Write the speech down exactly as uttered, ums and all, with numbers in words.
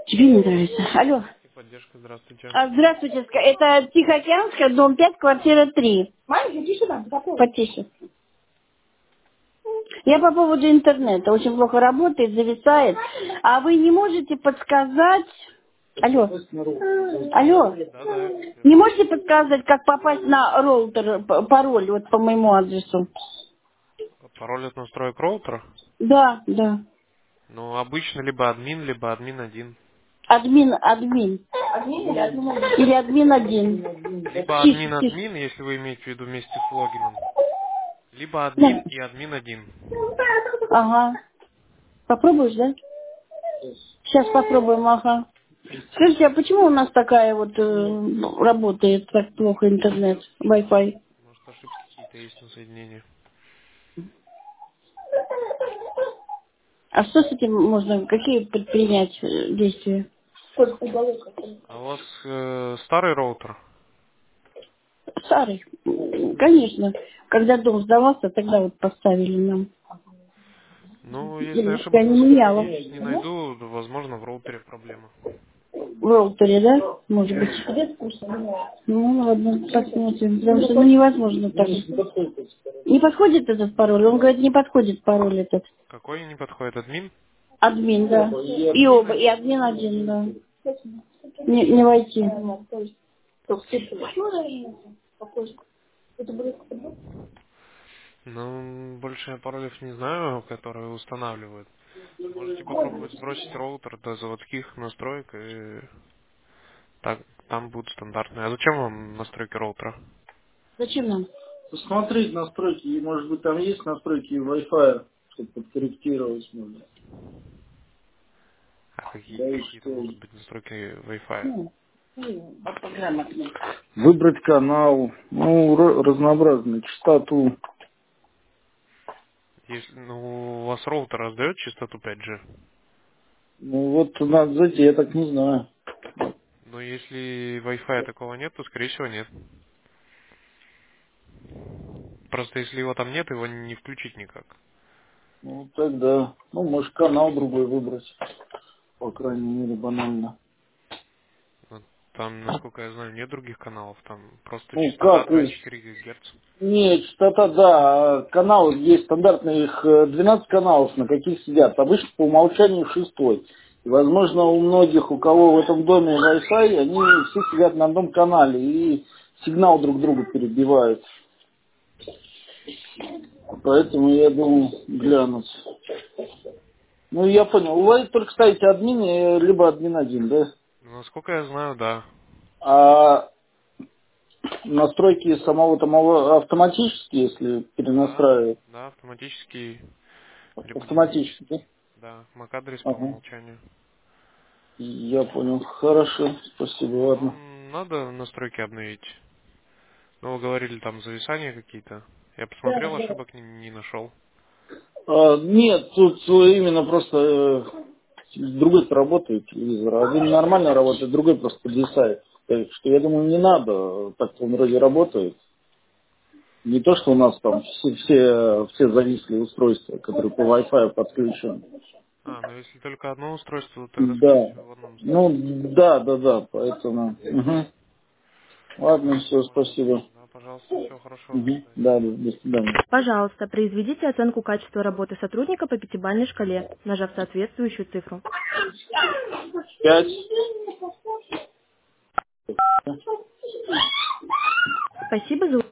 Тебе не нравится. Алло. Поддержка, здравствуйте. А, здравствуйте. ска- Это Тихоокеанская, дом пять, квартира три. Маленький, иди сюда, потише. Я по поводу интернета. Очень плохо работает, зависает. А вы не можете подсказать... Алло. Алло. Да, да, Не слышу. можете подсказать, как попасть на роутер, п- пароль, вот по моему адресу? Пароль от настроек роутера? Да, да. Ну, обычно либо админ, либо админ один. Админ, админ. Админ или админ один? Или админ один. Либо Тише, админ тише. админ, если вы имеете в виду вместе с логином. Либо админ Да. и админ один. Ага. Попробуешь, да? Сейчас попробуем, ага. Скажите, а почему у нас такая вот э, работает так плохо интернет, Wi-Fi? Может, ошибки какие-то есть на соединении. А что с этим можно, какие предпринять э, действия? А у вас э, старый роутер? Старый, М, конечно. Когда дом сдавался, тогда вот поставили нам. Ну, если Я ошибок не насколько меняла. есть, не найду, то, возможно, в роутере проблема. В роутере, да? Может быть. Ну ладно, посмотрим. Потому что ну, невозможно так. Не подходит этот пароль? Он говорит, не подходит пароль этот. Какой не подходит админ? Админ, да. И Админ оба, и один. админ один, да. Не, не войти. Ну, больше я паролев не знаю, которые устанавливают. Можете попробовать сбросить роутер до заводских настроек, и так, там будут стандартные. А зачем вам настройки роутера? Зачем нам? Посмотреть настройки, и, может быть, там есть настройки Wi-Fi, чтобы подкорректировать можно. А какие, Да и какие-то что? могут быть настройки Wi-Fi? Ну, ну, а грамотно. Выбрать канал, ну, ра- разнообразную частоту. Если, ну, у вас роутер раздает частоту пять джи, Ну, вот, надо зайти, я так не знаю. но если Wi-Fi такого нет, то, скорее всего, нет. Просто если его там нет, его не включить никак. Ну, тогда, ну, может, канал другой выбрать, по крайней мере, банально. Вот там, насколько я знаю, нет других каналов, там просто Ну, частота как два и из... четыре гигагерца. Нет, частота, да, а каналы есть стандартные, их э, двенадцать каналов, на каких сидят. Обычно по умолчанию шестой. И, возможно, у многих, у кого в этом доме Wi-Fi, они все сидят на одном канале и сигнал друг другу перебивают. Поэтому я думаю глянуть. Ну, я понял. У вас только ставите админ, э, либо админ один, да? Ну, насколько я знаю, да. А настройки самого там автоматически, если Да, да, перенастраивать, да, автоматический ребутинг есть. автоматически, да? Да, MAC-адрес по Ага. умолчанию. Я понял. Хорошо. Спасибо, Ну, ладно. вам надо настройки обновить. Ну, вы говорили, там зависания какие-то. Я посмотрел, ошибок не, не нашел. А, нет, тут именно просто э, другой работает телевизор. Один нормально работает, другой просто подвисает. Так что я думаю, не надо. Так он вроде работает. Не то, что у нас там все, все, все зависли устройства, которые по Wi-Fi подключены. А, ну если только одно устройство, то тогда, скорее Да. всего, в одном Ну, зависит. да, да, да, поэтому. Мгм. Ладно, все, Понял. спасибо. Да, пожалуйста, всего хорошего, до Мгм. свидания. Да, до свидания. Пожалуйста, произведите оценку качества работы сотрудника по пятибалльной шкале, нажав соответствующую цифру. Пять. Спасибо за